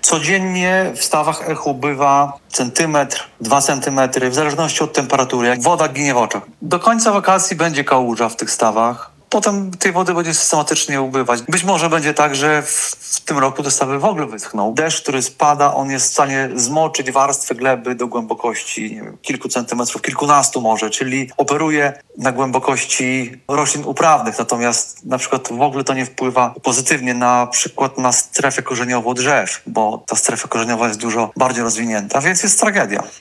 Codziennie w stawach echu bywa centymetr, 2 centymetry, w zależności od temperatury, jak woda ginie w oczach. Do końca wakacji będzie kałuża w tych stawach. Potem tej wody będzie systematycznie ubywać. Być może będzie tak, że w tym roku te stawy w ogóle wyschną. Deszcz, który spada, on jest w stanie zmoczyć warstwę gleby do głębokości kilku centymetrów, kilkunastu może, czyli operuje na głębokości roślin uprawnych. Natomiast na przykład w ogóle to nie wpływa pozytywnie na przykład na strefę korzeniową drzew, bo ta strefa korzeniowa jest dużo bardziej rozwinięta, więc jest tragedia.